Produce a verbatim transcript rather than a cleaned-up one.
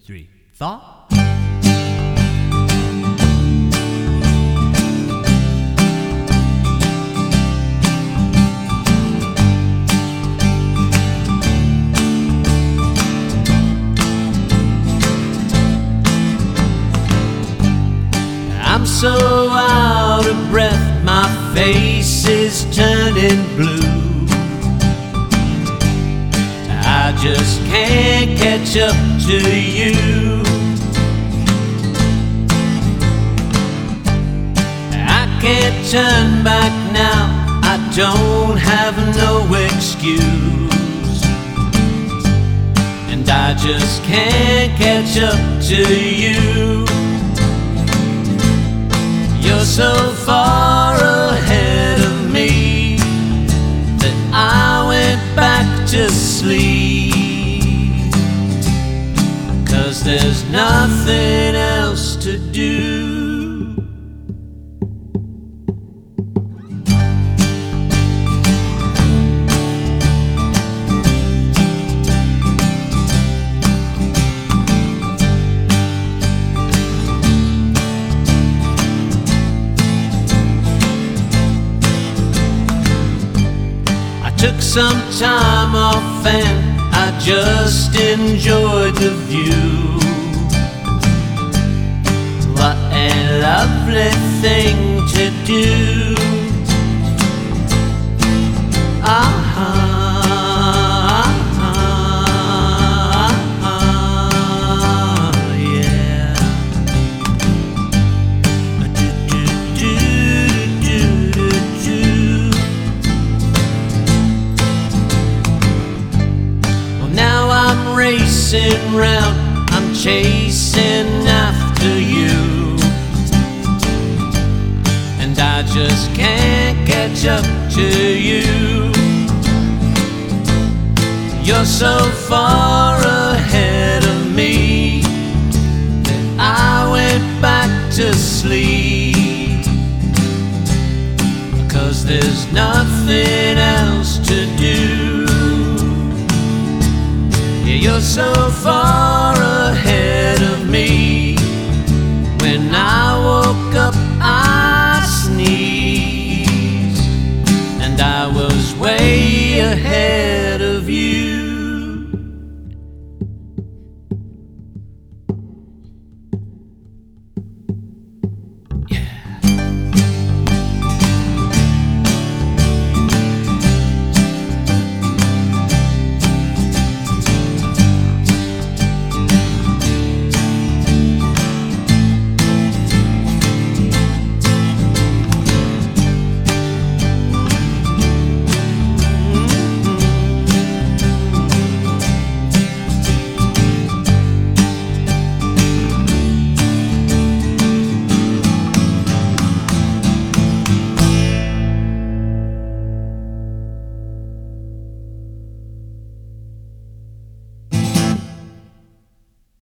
three. Thought? I'm so out of breath, my face is turning blue. I just can't catch up to you. I can't turn back now, I don't have no excuse. And I just can't catch up to you. You're so far ahead of me that I went back to sleep, 'cause there's nothing else to do. Took some time off and I just enjoyed the view. What a lovely thing to do. Uh-huh. Racing round, I'm chasing after you, and I just can't catch up to you. You're so far ahead of me that I went back to sleep, 'cause there's nothing else to do. You're so far ahead of me. When I woke up, I sneezed, and I was way ahead of you.